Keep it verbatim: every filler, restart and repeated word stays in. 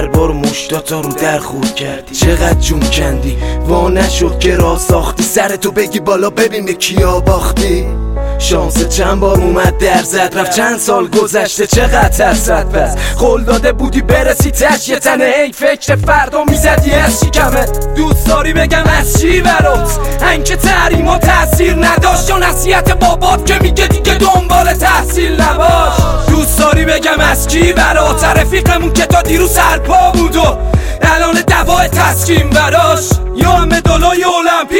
آخر بار مشتاتا رو در خورد کردی. چقدر جون کندی وا نشد که راه ساختی، سرتو بگی بالا ببین به کیا باختی. شانس چند بار اومد در زد رفت، چند سال گذشته چقدر ترسد. پس قول داده بودی برسی تش یه تنه، ای فکر فردا میزدی از شکمه. دوست داری بگم از چی برات انکه تحریم و تاثیر نداشت، یا نصیحت بابات که میگه دیگه دنبال تحصیل نباش. دوست داری بگم از کی برات رفیقمون که تا دیروز سرپا بود و الان دوای تسکین براش، یا هم مدالای المپیک